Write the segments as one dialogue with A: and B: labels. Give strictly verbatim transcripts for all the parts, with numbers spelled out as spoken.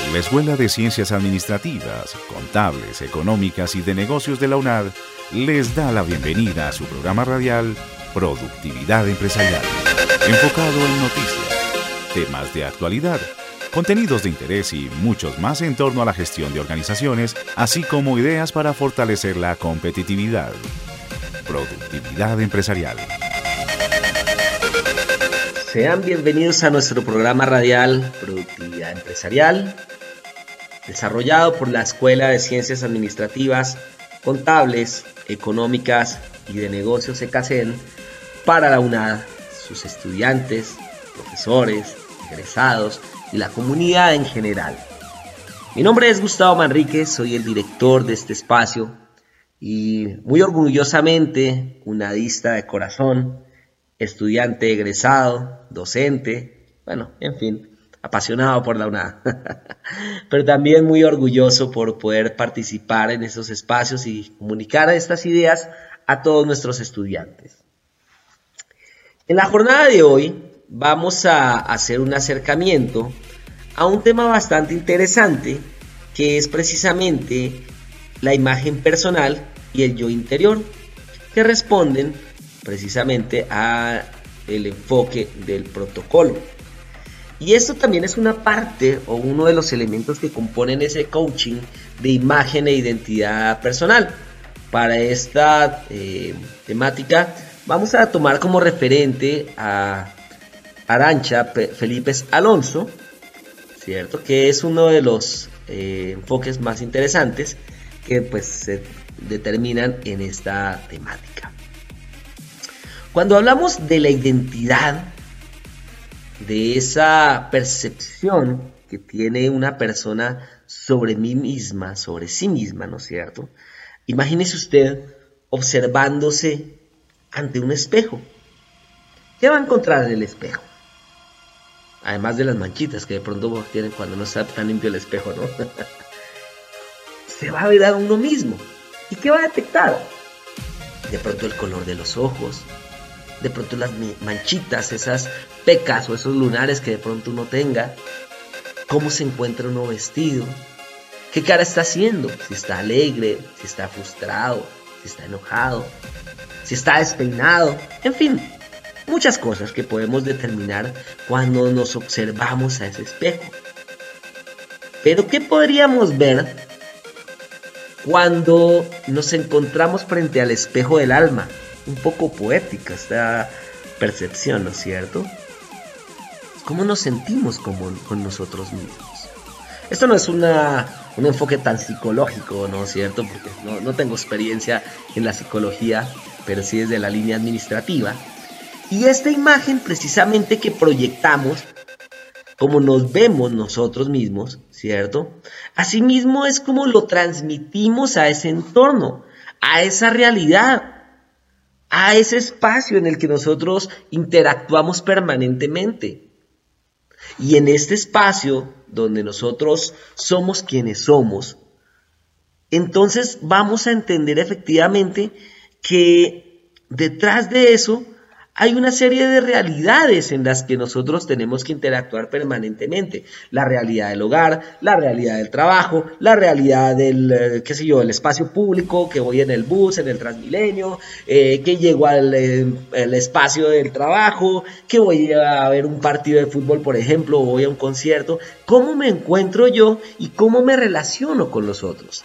A: La Escuela de Ciencias Administrativas, Contables, Económicas y de Negocios de la UNAD les da la bienvenida a su programa radial Productividad Empresarial, enfocado en noticias, temas de actualidad, contenidos de interés y muchos más en torno a la gestión de organizaciones, así como ideas para fortalecer la competitividad. Productividad Empresarial.
B: Sean bienvenidos a nuestro programa radial Productividad Empresarial, desarrollado por la Escuela de Ciencias Administrativas, Contables, Económicas y de Negocios ECACEN para la UNAD, sus estudiantes, profesores, egresados y la comunidad en general. Mi nombre es Gustavo Manríquez, soy el director de este espacio y muy orgullosamente unadista de corazón, estudiante egresado, docente, bueno, en fin, apasionado por la UNAD, pero también muy orgulloso por poder participar en esos espacios y comunicar estas ideas a todos nuestros estudiantes. En la jornada de hoy vamos a hacer un acercamiento a un tema bastante interesante que es precisamente la imagen personal y el yo interior, que responden precisamente a el enfoque del protocolo. Y esto también es una parte o uno de los elementos que componen ese coaching de imagen e identidad personal. Para esta eh, temática vamos a tomar como referente a Arantxa Felipe Alonso, ¿cierto? Que es uno de los eh, enfoques más interesantes que pues se determinan en esta temática. Cuando hablamos de la identidad, de esa percepción que tiene una persona sobre mí misma, sobre sí misma, ¿no es cierto? Imagínese usted observándose ante un espejo. ¿Qué va a encontrar en el espejo? Además de las manchitas que de pronto tienen cuando no está tan limpio el espejo, ¿no? Se va a ver a uno mismo. ¿Y qué va a detectar? De pronto el color de los ojos, de pronto las manchitas, esas pecas o esos lunares que de pronto uno tenga, cómo se encuentra uno vestido, qué cara está haciendo, si está alegre, si está frustrado, si está enojado, si está despeinado, en fin, muchas cosas que podemos determinar cuando nos observamos a ese espejo. Pero ¿qué podríamos ver cuando nos encontramos frente al espejo del alma? Un poco poética esta percepción, ¿no es cierto? ¿Cómo nos sentimos como, con nosotros mismos? Esto no es una, un enfoque tan psicológico, ¿no es cierto? Porque no, no tengo experiencia en la psicología, pero sí desde la línea administrativa. Y esta imagen precisamente que proyectamos, como nos vemos nosotros mismos, ¿cierto? Asimismo es como lo transmitimos a ese entorno, a esa realidad, a ese espacio en el que nosotros interactuamos permanentemente. Y en este espacio donde nosotros somos quienes somos, entonces vamos a entender efectivamente que detrás de eso hay una serie de realidades en las que nosotros tenemos que interactuar permanentemente. La realidad del hogar, la realidad del trabajo, la realidad del, eh, qué sé yo, el espacio público, que voy en el bus, en el Transmilenio, eh, que llego al eh, el espacio del trabajo, que voy a ver un partido de fútbol, por ejemplo, o voy a un concierto. ¿Cómo me encuentro yo y cómo me relaciono con los otros?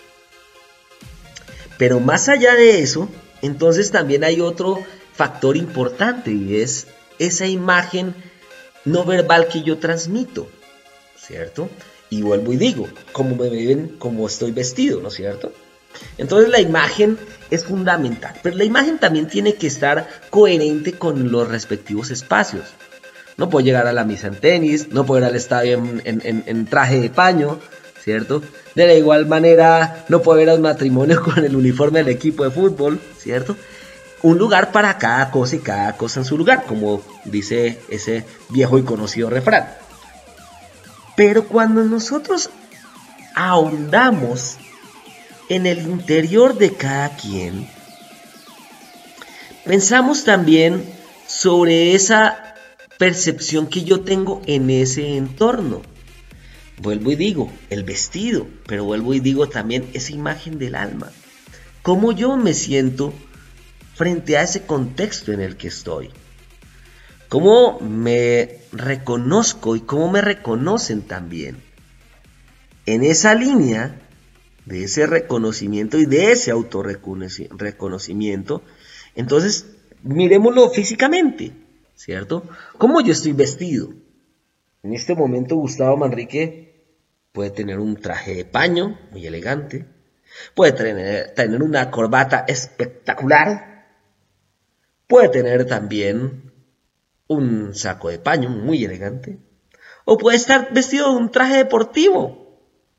B: Pero más allá de eso, entonces también hay otro factor importante y es esa imagen no verbal que yo transmito, ¿cierto? Y vuelvo y digo, cómo me ven, cómo estoy vestido, ¿no es cierto? Entonces la imagen es fundamental, pero la imagen también tiene que estar coherente con los respectivos espacios. No puedo llegar a la misa en tenis, no puedo ir al estadio en, en, en, en traje de paño, ¿cierto? De la igual manera no puedo ir a un matrimonio con el uniforme del equipo de fútbol, ¿cierto? Un lugar para cada cosa y cada cosa en su lugar, como dice ese viejo y conocido refrán. Pero cuando nosotros ahondamos en el interior de cada quien, pensamos también sobre esa percepción que yo tengo en ese entorno. vuelvo y digo, el vestido, pero vuelvo y digo también esa imagen del alma. ¿Cómo yo me siento frente a ese contexto en el que estoy? ¿Cómo me reconozco y cómo me reconocen también? En esa línea de ese reconocimiento y de ese autorreconocimiento, entonces miremoslo físicamente, ¿cierto? ¿Cómo yo estoy vestido? En este momento Gustavo Manrique puede tener un traje de paño muy elegante, puede tener, tener una corbata espectacular, puede tener también un saco de paño muy elegante, o puede estar vestido de un traje deportivo,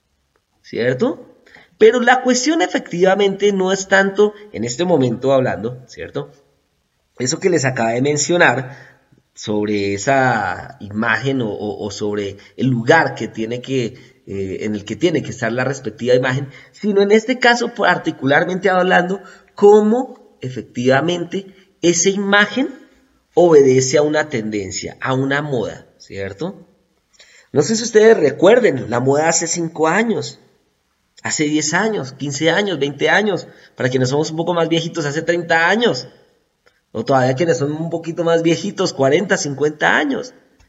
B: ¿cierto? Pero la cuestión efectivamente no es tanto, en este momento hablando, ¿cierto? Eso que les acabé de mencionar sobre esa imagen o, o, o sobre el lugar que tiene que, eh, en el que tiene que estar la respectiva imagen, sino en este caso particularmente hablando, cómo efectivamente esa imagen obedece a una tendencia, a una moda, ¿cierto? No sé si ustedes recuerden la moda hace cinco años, hace diez años, quince años, veinte años, para quienes somos un poco más viejitos, hace treinta años, o todavía quienes son un poquito más viejitos, cuarenta, cincuenta años.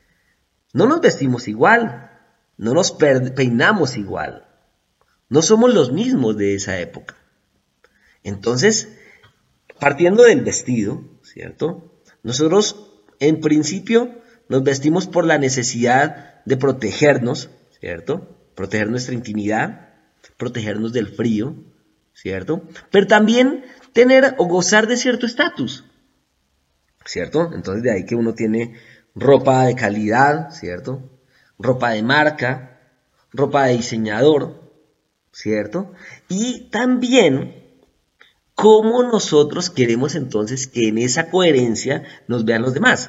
B: No nos vestimos igual, no nos peinamos igual, no somos los mismos de esa época. Entonces, partiendo del vestido, ¿cierto? Nosotros, en principio, nos vestimos por la necesidad de protegernos, ¿cierto? Proteger nuestra intimidad, protegernos del frío, ¿cierto? Pero también tener o gozar de cierto estatus, ¿cierto? Entonces de ahí que uno tiene ropa de calidad, ¿cierto? Ropa de marca, ropa de diseñador, ¿cierto? Y también cómo nosotros queremos entonces que en esa coherencia nos vean los demás.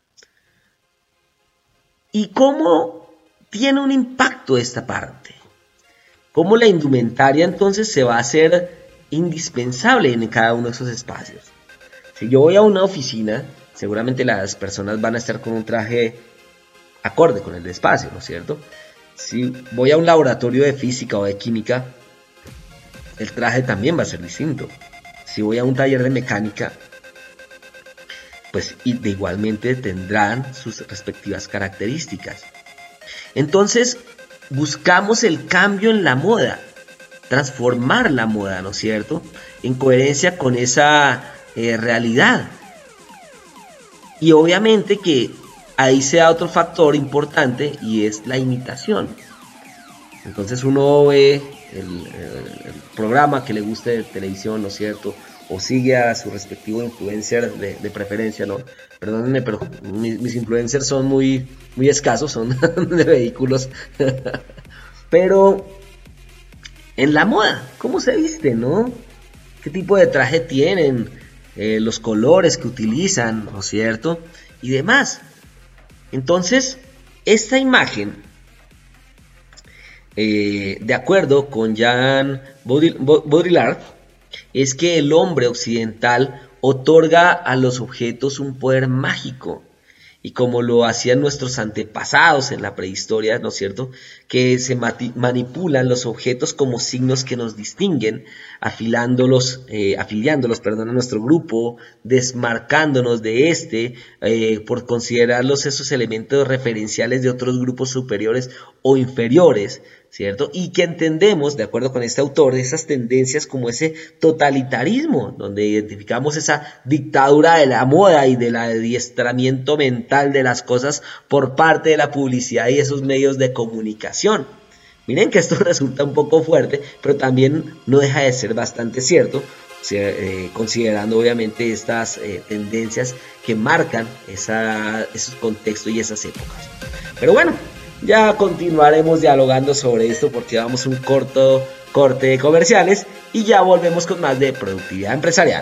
B: Y cómo tiene un impacto esta parte. Cómo la indumentaria entonces se va a hacer indispensable en cada uno de esos espacios. Si yo voy a una oficina, seguramente las personas van a estar con un traje acorde con el espacio, ¿no es cierto? Si voy a un laboratorio de física o de química, el traje también va a ser distinto. Si voy a un taller de mecánica, pues de igualmente tendrán sus respectivas características. Entonces, buscamos el cambio en la moda, transformar la moda, ¿no es cierto? En coherencia con esa eh, realidad. Y obviamente que ahí se da otro factor importante y es la imitación. Entonces uno ve el, el, el programa que le guste de televisión, ¿no es cierto? O sigue a su respectivo influencer de, de preferencia, ¿no? Perdónenme, pero mis, mis influencers son muy, muy escasos, son de vehículos. Pero en la moda, ¿cómo se viste, no? ¿Qué tipo de traje tienen? Eh, los colores que utilizan, ¿no es cierto? Y demás. Entonces, esta imagen, eh, de acuerdo con Jean Baudrillard, es que el hombre occidental otorga a los objetos un poder mágico, y como lo hacían nuestros antepasados en la prehistoria, ¿no es cierto?, que se manipulan los objetos como signos que nos distinguen, afilándolos, eh, afiliándolos, perdón, a nuestro grupo, desmarcándonos de este, eh, por considerarlos esos elementos referenciales de otros grupos superiores o inferiores, ¿cierto? Y que entendemos, de acuerdo con este autor, esas tendencias como ese totalitarismo, donde identificamos esa dictadura de la moda y del adiestramiento mental de las cosas por parte de la publicidad y esos medios de comunicación. Miren que esto resulta un poco fuerte, pero también no deja de ser bastante cierto, eh, considerando obviamente estas eh, tendencias que marcan esa, esos contextos y esas épocas. Pero bueno, ya continuaremos dialogando sobre esto porque vamos a un corto corte de comerciales y ya volvemos con más de productividad empresarial.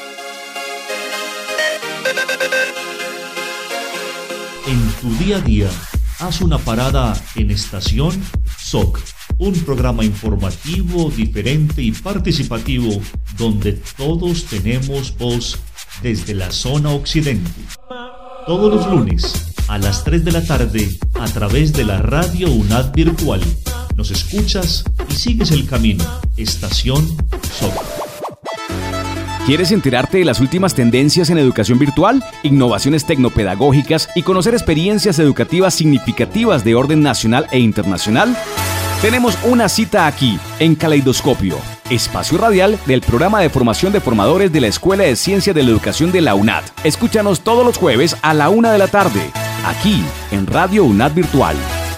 C: En tu día a día, haz una parada en Estación S O C, un programa informativo, diferente y participativo donde todos tenemos voz desde la zona occidente. Todos los lunes, a las tres de la tarde a través de la radio UNAD virtual. Nos escuchas y sigues el camino. Estación S O C.
D: ¿Quieres enterarte de las últimas tendencias en educación virtual, innovaciones tecnopedagógicas y conocer experiencias educativas significativas de orden nacional e internacional? Tenemos una cita aquí, en Caleidoscopio, espacio radial del programa de formación de formadores de la Escuela de Ciencias de la Educación de la UNAD. Escúchanos todos los jueves a la una de la tarde, aquí en Radio UNAD Virtual.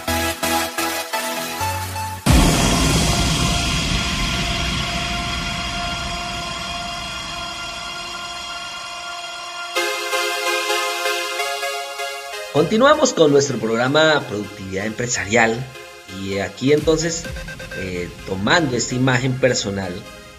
B: Continuamos con nuestro programa Productividad Empresarial y aquí entonces eh, tomando esta imagen personal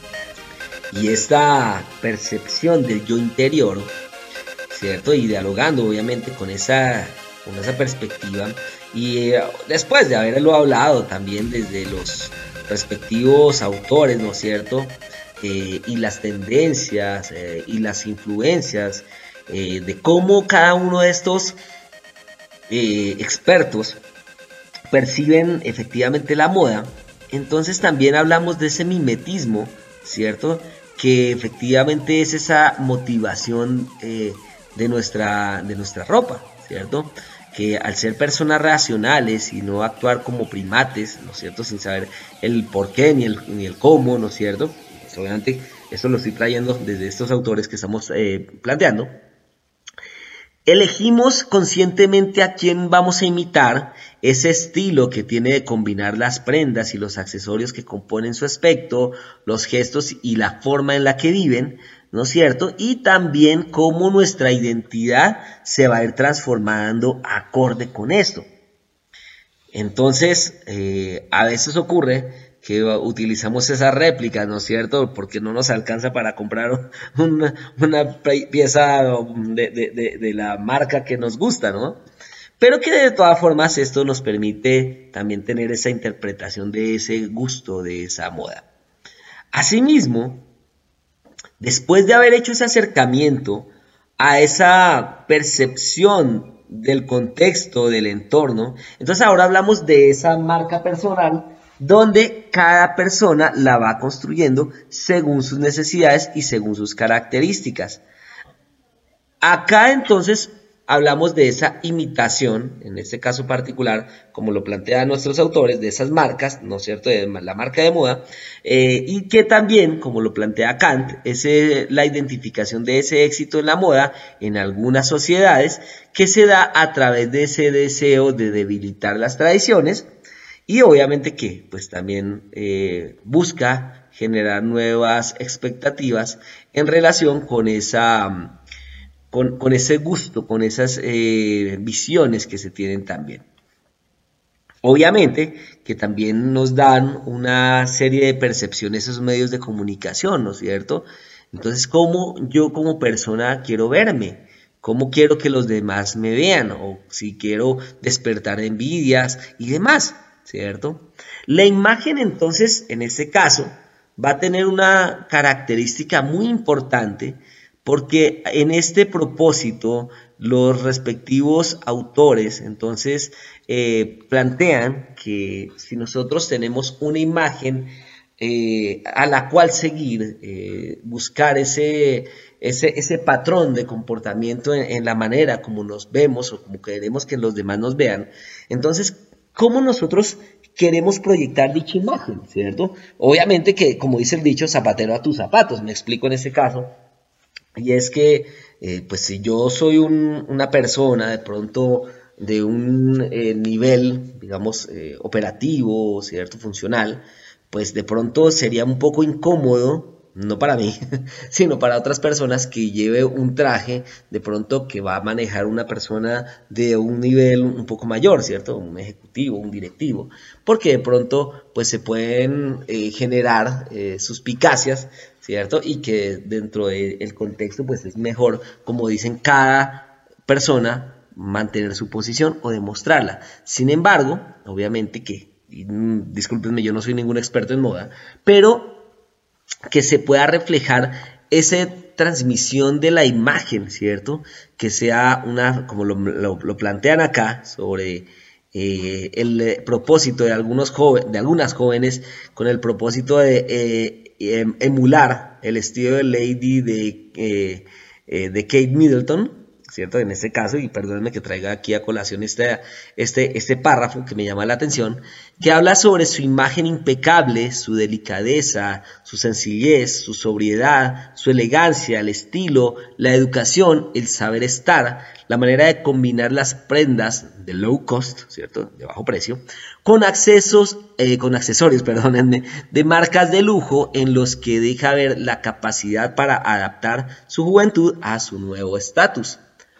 B: y esta percepción del yo interior, ¿cierto? Y dialogando obviamente con esa, con esa perspectiva y eh, después de haberlo hablado también desde los respectivos autores, ¿no es cierto? Eh, y las tendencias eh, y las influencias eh, de cómo cada uno de estos Eh, expertos perciben efectivamente la moda, entonces también hablamos de ese mimetismo, ¿cierto? Que efectivamente es esa motivación eh, de, nuestra, de nuestra ropa, ¿cierto? Que al ser personas racionales y no actuar como primates, ¿no es cierto? Sin saber el por qué ni el, ni el cómo, ¿no es cierto? Pues obviamente esto lo estoy trayendo desde estos autores que estamos eh, planteando. Elegimos conscientemente a quién vamos a imitar, ese estilo que tiene de combinar las prendas y los accesorios que componen su aspecto, los gestos y la forma en la que viven, ¿no es cierto? Y también cómo nuestra identidad se va a ir transformando acorde con esto. Entonces, eh, a veces ocurre que utilizamos esas réplicas, ¿no es cierto? Porque no nos alcanza para comprar una, una pieza de, de, de, de la marca que nos gusta, ¿no? Pero que de todas formas esto nos permite también tener esa interpretación de ese gusto, de esa moda. Asimismo, después de haber hecho ese acercamiento a esa percepción del contexto, del entorno, entonces ahora hablamos de esa marca personal, donde cada persona la va construyendo según sus necesidades y según sus características. Acá entonces hablamos de esa imitación, en este caso particular, como lo plantean nuestros autores, de esas marcas, ¿no es cierto?, de la marca de moda, eh, y que también, como lo plantea Kant, es eh, la identificación de ese éxito en la moda en algunas sociedades que se da a través de ese deseo de debilitar las tradiciones. Y obviamente que pues también eh, busca generar nuevas expectativas en relación con, esa, con, con ese gusto, con esas eh, visiones que se tienen también. Obviamente que también nos dan una serie de percepciones esos medios de comunicación, ¿no es cierto? Entonces, ¿cómo yo como persona quiero verme? ¿Cómo quiero que los demás me vean? O si quiero despertar envidias y demás, ¿cierto? La imagen entonces, en este caso, va a tener una característica muy importante porque en este propósito los respectivos autores entonces eh, plantean que si nosotros tenemos una imagen eh, a la cual seguir, eh, buscar ese, ese, ese patrón de comportamiento en, en la manera como nos vemos o como queremos que los demás nos vean, entonces ¿cómo nosotros queremos proyectar dicha imagen, ¿cierto? Obviamente que, como dice el dicho, zapatero a tus zapatos, me explico en este caso, y es que, eh, pues si yo soy un, una persona de pronto de un eh, nivel, digamos, eh, operativo, ¿cierto?, funcional, pues de pronto sería un poco incómodo, no para mí, sino para otras personas que lleve un traje de pronto que va a manejar una persona de un nivel un poco mayor, ¿cierto? Un ejecutivo, un directivo, porque de pronto pues se pueden eh, generar eh, suspicacias, ¿cierto? Y que dentro del contexto pues es mejor, como dicen, cada persona mantener su posición o demostrarla. Sin embargo, obviamente que, y, discúlpenme, yo no soy ningún experto en moda, pero que se pueda reflejar ese transmisión de la imagen, ¿cierto? Que sea una, como lo, lo, lo plantean acá, sobre eh, el eh, propósito de, algunos joven, de algunas jóvenes, con el propósito de eh, em, emular el estilo de Lady de, eh, eh, de Kate Middleton, ¿cierto? En este caso, y perdónenme que traiga aquí a colación este, este, este párrafo que me llama la atención, que habla sobre su imagen impecable, su delicadeza, su sencillez, su sobriedad, su elegancia, el estilo, la educación, el saber estar, la manera de combinar las prendas de low cost, ¿cierto? De bajo precio, con accesos, eh, con accesorios, perdónenme, de marcas de lujo en los que deja ver la capacidad para adaptar su juventud a su nuevo estatus.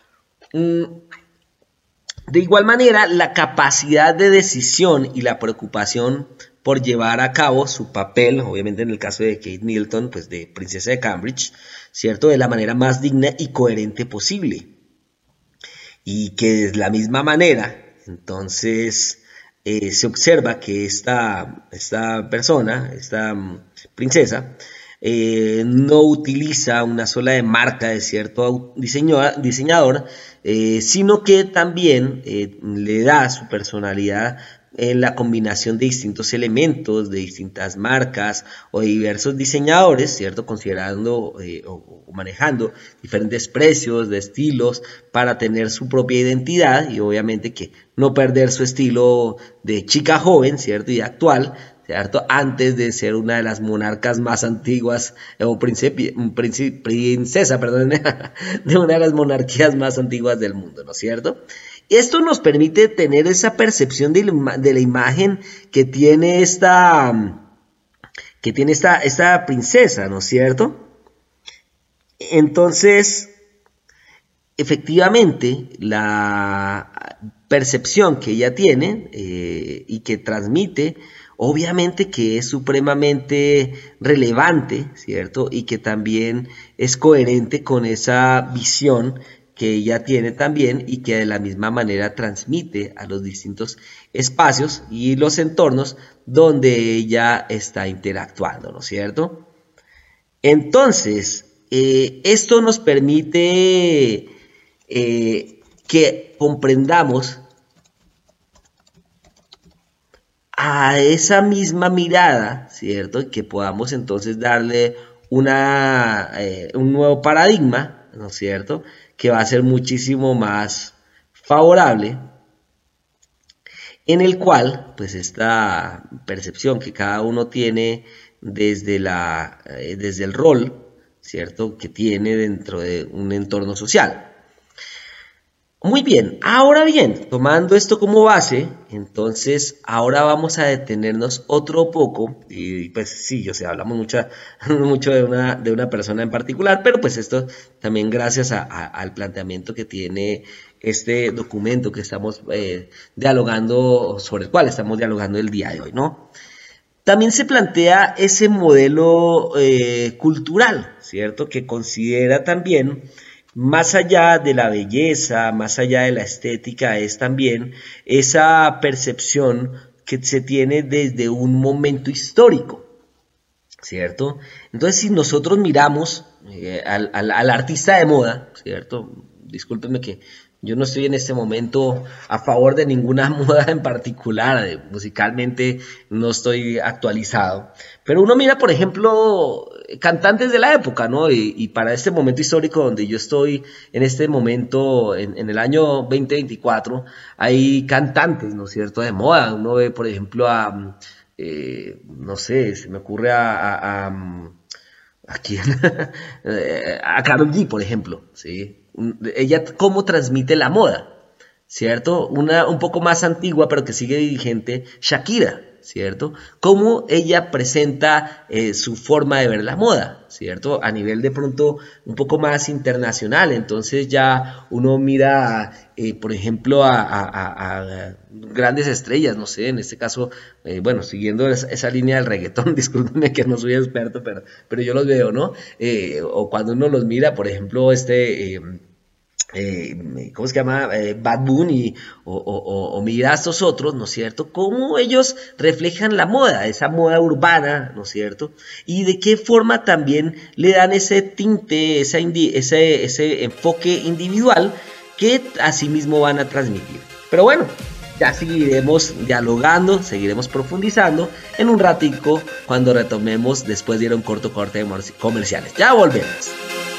B: De igual manera, la capacidad de decisión y la preocupación por llevar a cabo su papel, obviamente en el caso de Kate Middleton, pues de princesa de Cambridge, ¿cierto? De la manera más digna y coherente posible. Y que de la misma manera, entonces, eh, se observa que esta, esta persona, esta um, princesa, Eh, no utiliza una sola de marca de cierto diseñador, diseñador eh, sino que también eh, le da su personalidad en la combinación de distintos elementos, de distintas marcas o de diversos diseñadores, ¿cierto? Considerando eh, o, o manejando diferentes precios de estilos para tener su propia identidad y obviamente que no perder su estilo de chica joven, ¿cierto? Y actual, ¿cierto? Antes de ser una de las monarcas más antiguas, o príncipe, príncipe, princesa, perdón, de una de las monarquías más antiguas del mundo, ¿no es cierto? Esto nos permite tener esa percepción de la, de la imagen que tiene esta, que tiene esta, esta princesa, ¿no es cierto? Entonces, efectivamente, la percepción que ella tiene eh, y que transmite, obviamente que es supremamente relevante, ¿cierto? Y que también es coherente con esa visión que ella tiene también y que de la misma manera transmite a los distintos espacios y los entornos donde ella está interactuando, ¿no es cierto? Entonces, eh, esto nos permite eh, que comprendamos a esa misma mirada, ¿cierto? Y que podamos entonces darle una, eh, un nuevo paradigma, ¿no es cierto? Que va a ser muchísimo más favorable, en el cual, pues, esta percepción que cada uno tiene desde, la, eh, desde el rol, ¿cierto? Que tiene dentro de un entorno social. Muy bien, ahora bien, tomando esto como base, entonces ahora vamos a detenernos otro poco, y pues sí, yo sé, hablamos mucho, mucho de, una, de una persona en particular, pero pues esto también gracias a, a, al planteamiento que tiene este documento que estamos eh, dialogando, sobre el cual estamos dialogando el día de hoy, ¿no? También se plantea ese modelo eh, cultural, ¿cierto? Que considera también, más allá de la belleza, más allá de la estética, es también esa percepción que se tiene desde un momento histórico, ¿cierto? Entonces, si nosotros miramos eh, al, al, al artista de moda, ¿cierto? Discúlpenme que yo no estoy en este momento a favor de ninguna moda en particular, eh, musicalmente no estoy actualizado, pero uno mira, por ejemplo, cantantes de la época, ¿no? Y, y para este momento histórico donde yo estoy, en este momento, en, en el año veinte veinticuatro, hay cantantes, ¿no es cierto?, de moda. Uno ve, por ejemplo, a, eh, no sé, se me ocurre a... a, a ¿A quién? A Karol G, por ejemplo, ¿sí? Ella cómo transmite la moda, ¿cierto? Una un poco más antigua, pero que sigue vigente, Shakira, ¿cierto? Cómo ella presenta eh, su forma de ver la moda, ¿cierto? A nivel de pronto un poco más internacional. Entonces ya uno mira, eh, por ejemplo, a, a, a, a grandes estrellas, no sé, en este caso, eh, bueno, siguiendo esa, esa línea del reggaetón, discúlpenme que no soy experto, pero, pero yo los veo, ¿no? Eh, o cuando uno los mira, por ejemplo, este... Eh, Eh, ¿cómo se llama? Eh, Bad Bunny o, o, o, o mira a estos otros, ¿no es cierto? Cómo ellos reflejan la moda, esa moda urbana, ¿no es cierto? Y de qué forma también le dan ese tinte, esa indi ese, ese enfoque individual que asimismo van a transmitir. Pero bueno, ya seguiremos dialogando, seguiremos profundizando en un ratico cuando retomemos después de ir a un corto corte de comerciales. Ya volvemos.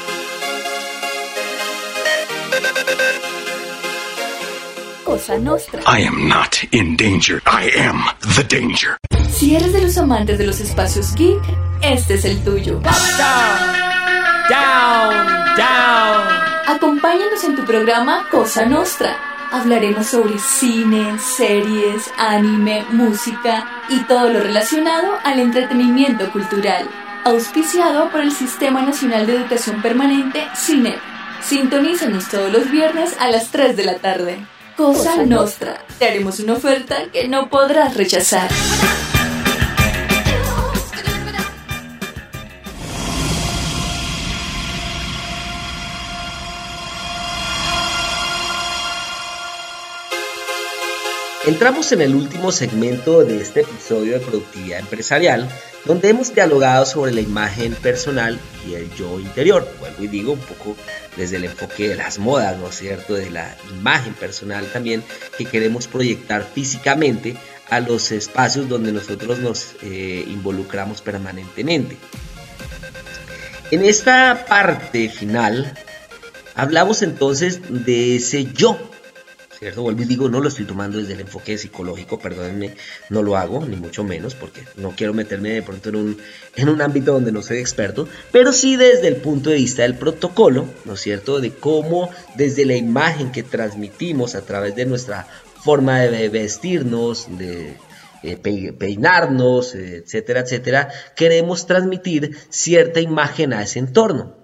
E: Cosa Nostra.
F: I am not in danger. I am the danger.
E: Si eres de los amantes de los espacios geek, este es el tuyo.
G: Down, down, down.
E: Acompáñanos en tu programa Cosa Nostra. Hablaremos sobre cine, series, anime, música y todo lo relacionado al entretenimiento cultural. Auspiciado por el Sistema Nacional de Educación Permanente, SINEP. Sintonízanos todos los viernes a las tres de la tarde. Cosa Nostra. Te haremos una oferta que no podrás rechazar.
B: Entramos en el último segmento de este episodio de Productividad Empresarial, donde hemos dialogado sobre la imagen personal y el yo interior. Vuelvo y digo, un poco desde el enfoque de las modas, ¿no es cierto?, de la imagen personal también que queremos proyectar físicamente a los espacios donde nosotros nos eh, involucramos permanentemente. En esta parte final, hablamos entonces de ese yo, ¿cierto? Vuelvo y digo, no lo estoy tomando desde el enfoque psicológico, perdónenme, no lo hago, ni mucho menos, porque no quiero meterme de pronto en un, en un ámbito donde no soy experto, pero sí desde el punto de vista del protocolo, ¿no es cierto?, de cómo desde la imagen que transmitimos a través de nuestra forma de vestirnos, de eh, peinarnos, etcétera, etcétera, queremos transmitir cierta imagen a ese entorno.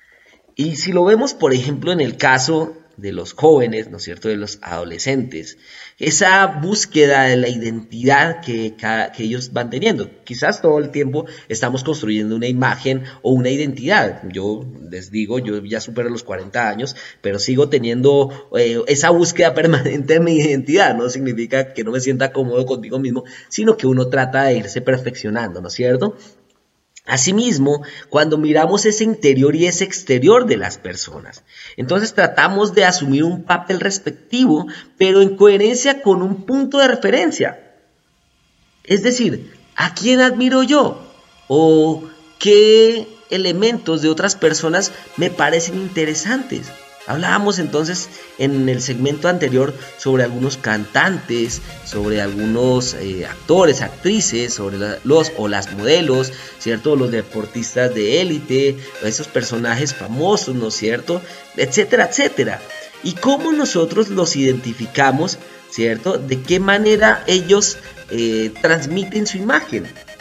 B: Y si lo vemos, por ejemplo, en el caso de los jóvenes, ¿no es cierto?, de los adolescentes, esa búsqueda de la identidad que, que ellos van teniendo. Quizás todo el tiempo estamos construyendo una imagen o una identidad. Yo les digo, yo ya supero los cuarenta años, pero sigo teniendo eh, esa búsqueda permanente de mi identidad. No significa que no me sienta cómodo conmigo mismo, sino que uno trata de irse perfeccionando, ¿no es cierto? Asimismo, cuando miramos ese interior y ese exterior de las personas, entonces tratamos de asumir un papel respectivo, pero en coherencia con un punto de referencia. Es decir, ¿a quién admiro yo? ¿O qué elementos de otras personas me parecen interesantes? Hablábamos entonces en el segmento anterior sobre algunos cantantes, sobre algunos eh, actores, actrices, sobre la, los o las modelos, ¿cierto? Los deportistas de élite, esos personajes famosos, ¿no es cierto? Etcétera, etcétera. Y cómo nosotros los identificamos, ¿cierto? De qué manera ellos eh, transmiten su imagen.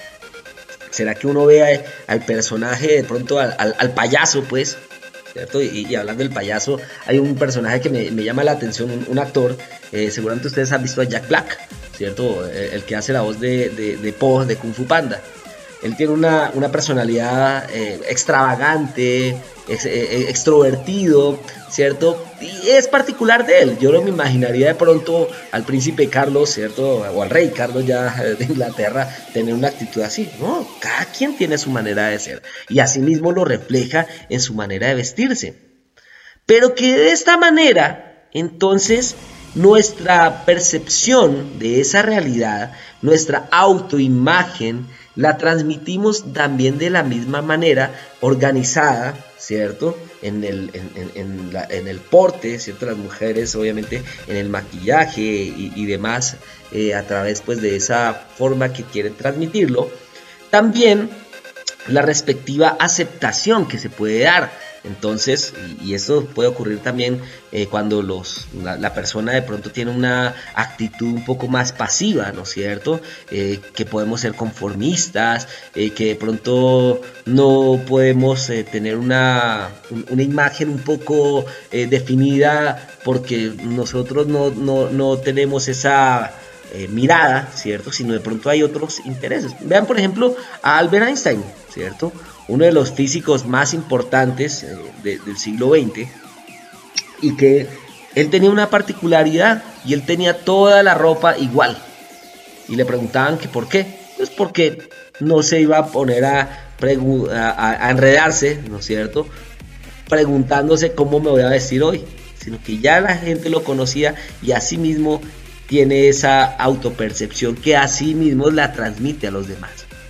B: ¿Será que uno ve al personaje, de pronto al, al, al payaso, pues? ¿Cierto? Y, y hablando del payaso, hay un personaje que me, me llama la atención, un, un actor, eh, seguramente ustedes han visto a Jack Black, ¿cierto? El, el que hace la voz de, de, de Po, de Kung Fu Panda. Él tiene una, una personalidad eh, extravagante, ex, eh, extrovertido, ¿cierto? Y es particular de él. Yo no me imaginaría de pronto al príncipe Carlos, ¿cierto? O al rey Carlos ya de Inglaterra tener una actitud así. No, cada quien tiene su manera de ser y asimismo lo refleja en su manera de vestirse. Pero que de esta manera, entonces, nuestra percepción de esa realidad, nuestra autoimagen, la transmitimos también de la misma manera, organizada, ¿cierto? En el, en, en, en, la, en el porte, ¿cierto? Las mujeres, obviamente, en el maquillaje y, y demás, eh, a través, pues, de esa forma que quieren transmitirlo. También la respectiva aceptación que se puede dar. Entonces, y, y esto puede ocurrir también eh, cuando los, la, la persona de pronto tiene una actitud un poco más pasiva, ¿no es cierto? Eh, que podemos ser conformistas, eh, que de pronto no podemos eh, tener una, una imagen un poco eh, definida porque nosotros no, no, no tenemos esa eh, mirada, ¿cierto? Sino de pronto hay otros intereses. Vean, por ejemplo, a Albert Einstein, ¿cierto? Uno de los físicos más importantes eh, de, del siglo veinte, y que él tenía una particularidad y él tenía toda la ropa igual. Y le preguntaban que por qué. Pues porque no se iba a poner a, pregu- a, a enredarse, ¿no es cierto?, preguntándose cómo me voy a vestir hoy, sino que ya la gente lo conocía y así mismo tiene esa autopercepción que así mismo la transmite a los demás.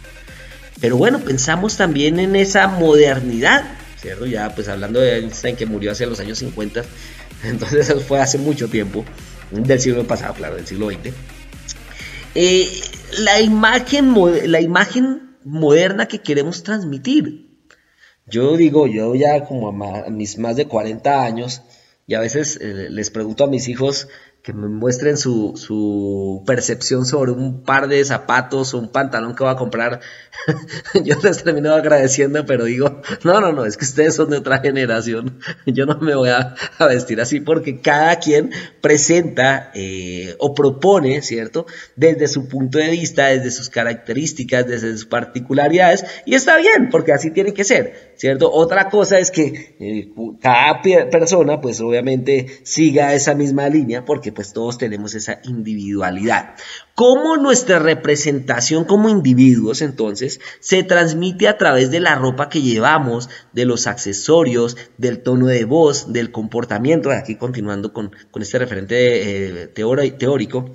B: Pero bueno, pensamos también en esa modernidad, ¿cierto? Ya pues hablando de Einstein, que murió hace los años cincuenta, entonces eso fue hace mucho tiempo, del siglo pasado, claro, del siglo veinte. Eh, la imagen, la imagen moderna que queremos transmitir. Yo digo, yo ya como a, ma, a mis más de cuarenta años, y a veces eh, les pregunto a mis hijos que me muestren su, su percepción sobre un par de zapatos o un pantalón que va a comprar. Yo les termino agradeciendo, pero digo, no, no, no, es que ustedes son de otra generación. Yo no me voy a, a vestir así, porque cada quien presenta eh, o propone, ¿cierto?, desde su punto de vista, desde sus características, desde sus particularidades, y está bien, porque así tiene que ser, ¿cierto? Otra cosa es que eh, cada persona, pues obviamente, siga esa misma línea, porque pues todos tenemos esa individualidad. ¿Cómo nuestra representación como individuos entonces se transmite a través de la ropa que llevamos, de los accesorios, del tono de voz, del comportamiento? Aquí continuando con, con este referente eh, teórico.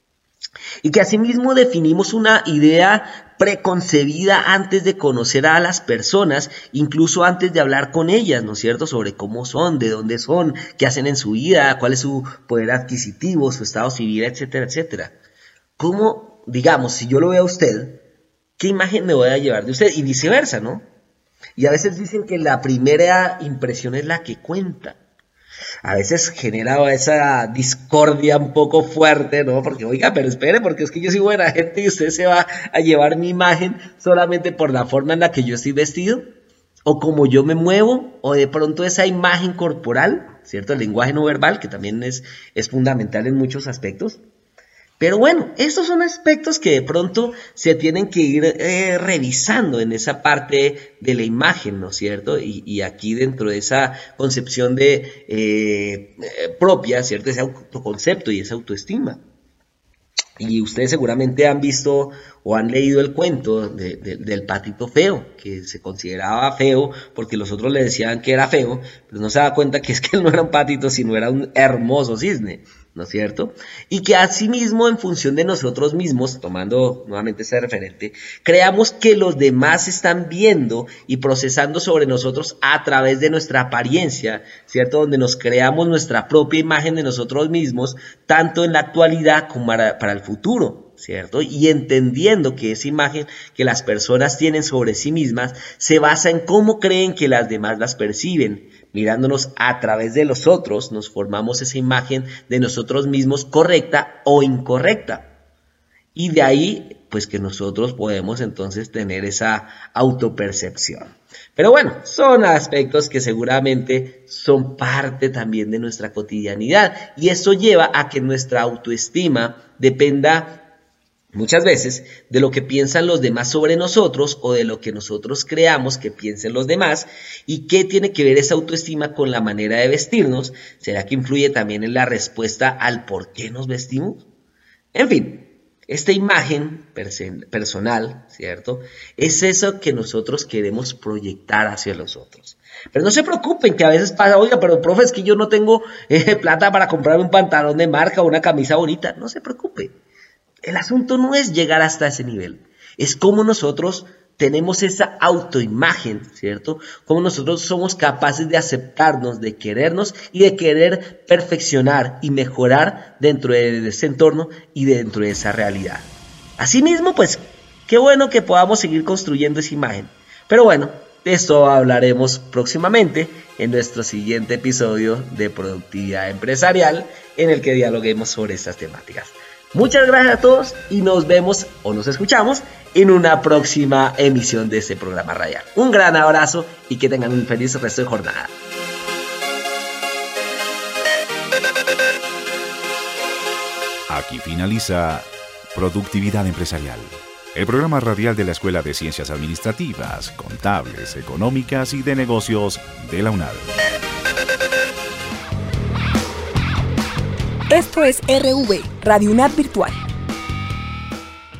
B: Y que asimismo definimos una idea preconcebida antes de conocer a las personas, incluso antes de hablar con ellas, ¿no es cierto?, sobre cómo son, de dónde son, qué hacen en su vida, cuál es su poder adquisitivo, su estado civil, etcétera, etcétera. ¿Cómo, digamos, si yo lo veo a usted, qué imagen me voy a llevar de usted? Y viceversa, ¿no? Y a veces dicen que la primera impresión es la que cuenta. A veces genera esa discordia un poco fuerte, ¿no? Porque, oiga, pero espere, porque es que yo soy buena gente y usted se va a llevar mi imagen solamente por la forma en la que yo estoy vestido, o como yo me muevo, o de pronto esa imagen corporal, ¿cierto? El lenguaje no verbal, que también es, es fundamental en muchos aspectos. Pero bueno, estos son aspectos que de pronto se tienen que ir eh, revisando en esa parte de la imagen, ¿no es cierto? Y, y aquí dentro de esa concepción de eh, propia, ¿cierto? Ese autoconcepto y esa autoestima. Y ustedes seguramente han visto o han leído el cuento de, de, del patito feo, que se consideraba feo porque los otros le decían que era feo, pero no se da cuenta que es que él no era un patito, sino era un hermoso cisne, ¿no es cierto? Y que asimismo, en función de nosotros mismos, tomando nuevamente ese referente, creamos que los demás están viendo y procesando sobre nosotros a través de nuestra apariencia, ¿cierto? Donde nos creamos nuestra propia imagen de nosotros mismos, tanto en la actualidad como para, para el futuro, ¿cierto? Y entendiendo que esa imagen que las personas tienen sobre sí mismas se basa en cómo creen que las demás las perciben. Mirándonos a través de los otros, nos formamos esa imagen de nosotros mismos correcta o incorrecta. Y de ahí, pues que nosotros podemos entonces tener esa autopercepción. Pero bueno, son aspectos que seguramente son parte también de nuestra cotidianidad. Y eso lleva a que nuestra autoestima dependa muchas veces de lo que piensan los demás sobre nosotros o de lo que nosotros creamos que piensen los demás. ¿Y qué tiene que ver esa autoestima con la manera de vestirnos? ¿Será que influye también en la respuesta al por qué nos vestimos? En fin, esta imagen personal, ¿cierto? Es eso que nosotros queremos proyectar hacia los otros. Pero no se preocupen que a veces pasa, oiga, pero profe, es que yo no tengo eh, plata para comprarme un pantalón de marca o una camisa bonita. No se preocupe. El asunto no es llegar hasta ese nivel, es cómo nosotros tenemos esa autoimagen, ¿cierto? Cómo nosotros somos capaces de aceptarnos, de querernos y de querer perfeccionar y mejorar dentro de ese entorno y dentro de esa realidad. Asimismo, pues, qué bueno que podamos seguir construyendo esa imagen. Pero bueno, de esto hablaremos próximamente en nuestro siguiente episodio de Productividad Empresarial, en el que dialoguemos sobre estas temáticas. Muchas gracias a todos y nos vemos o nos escuchamos en una próxima emisión de este programa radial. Un gran abrazo y que tengan un feliz resto de jornada.
A: Aquí finaliza Productividad Empresarial, el programa radial de la Escuela de Ciencias Administrativas, Contables, Económicas y de Negocios de la UNAD.
H: Esto es R V, Radio UNAD Virtual.